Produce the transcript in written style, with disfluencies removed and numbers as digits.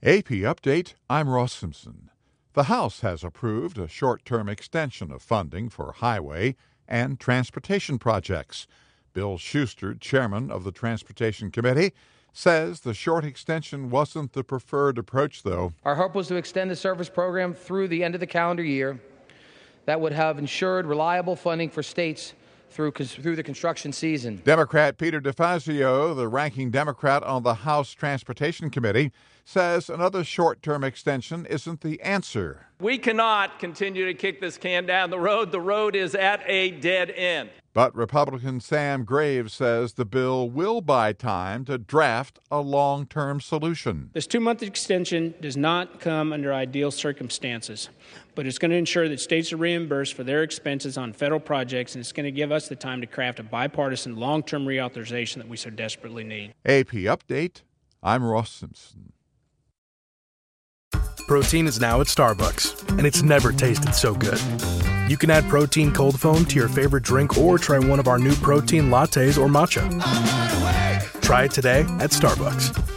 AP Update, I'm Ross Simpson. The House has approved a short-term extension of funding for highway and transportation projects. Bill Schuster, chairman of the Transportation Committee, says the short extension wasn't the preferred approach, though. Our hope was to extend the service program through the end of the calendar year. That would have ensured reliable funding for states through the construction season. Democrat Peter DeFazio, the ranking Democrat on the House Transportation Committee, says another short-term extension isn't the answer. We cannot continue to kick this can down the road. The road is at a dead end. But Republican Sam Graves says the bill will buy time to draft a long-term solution. This 2-month extension does not come under ideal circumstances, but it's going to ensure that states are reimbursed for their expenses on federal projects, and it's going to give us the time to craft a bipartisan long-term reauthorization that we so desperately need. AP Update, I'm Ross Simpson. Protein is now at Starbucks, and it's never tasted so good. You can add protein cold foam to your favorite drink or try one of our new protein lattes or matcha. Try it today at Starbucks.